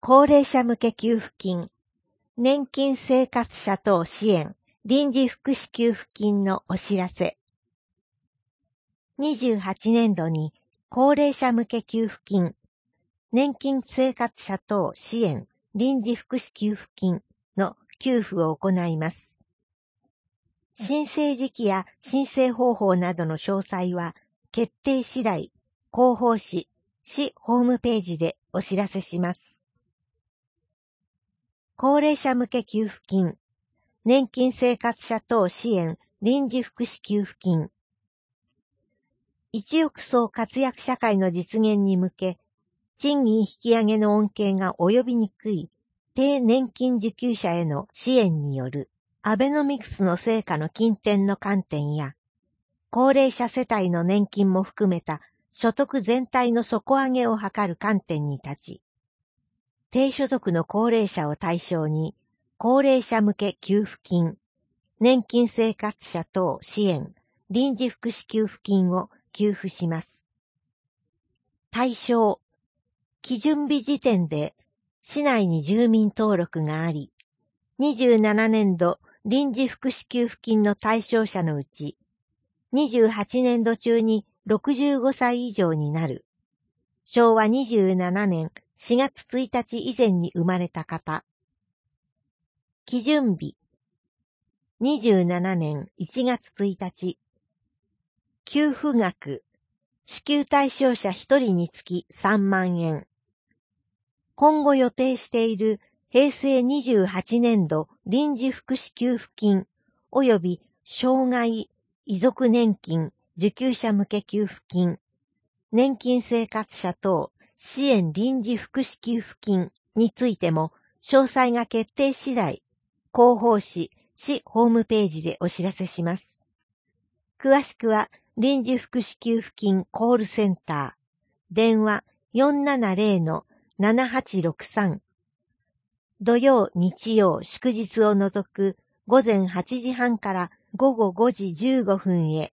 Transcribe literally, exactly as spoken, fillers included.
高齢者向け給付金、年金生活者等支援、臨時福祉給付金のお知らせ。にじゅうはちねんどに高齢者向け給付金、年金生活者等支援、臨時福祉給付金の給付を行います。申請時期や申請方法などの詳細は決定次第、広報誌、市ホームページでお知らせします。高齢者向け給付金、年金生活者等支援、臨時福祉給付金。一億総活躍社会の実現に向け、賃金引き上げの恩恵が及びにくい低年金受給者への支援によるアベノミクスの成果の近辺の観点や、高齢者世帯の年金も含めた所得全体の底上げを図る観点に立ち、低所得の高齢者を対象に、高齢者向け給付金、年金生活者等支援、臨時福祉給付金を給付します。対象、基準日時点で市内に住民登録があり、にじゅうななねんど臨時福祉給付金の対象者のうち、にじゅうはちねんど中にろくじゅうごさい以上になる、しょうわにじゅうななねんしがつついたち以前に生まれた方。基準日、にじゅうななねんいちがつついたち。給付額、支給対象者ひとりにつきさんまんえん。今後予定しているへいせいにじゅうはちねんど臨時福祉給付金及び障害、遺族年金、受給者向け給付金、年金生活者等支援臨時福祉給付金についても詳細が決定次第、広報誌、市ホームページでお知らせします。詳しくは臨時福祉給付金コールセンター、電話 よんななぜろのななはちろくさん、土曜、日曜、祝日を除く午前はちじはんから午後ごじじゅうごふんへ。